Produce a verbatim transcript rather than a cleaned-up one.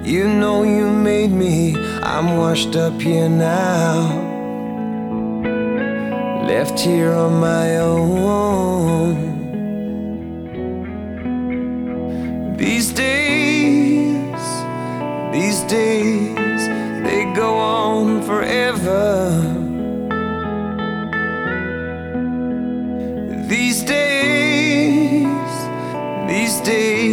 You know you made me, I'm washed up here now, left here on my own. These days, these days, they go on forever. These days, these days